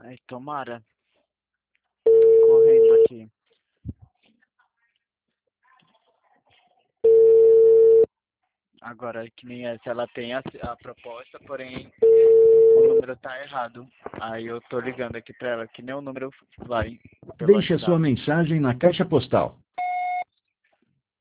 Ai, tomara. Correndo aqui. Agora, que nem essa, ela tem a proposta, porém o número tá errado. Aí eu tô ligando aqui pra ela, que nem o número vai pelo Deixe a sua WhatsApp. mensagem na caixa postal.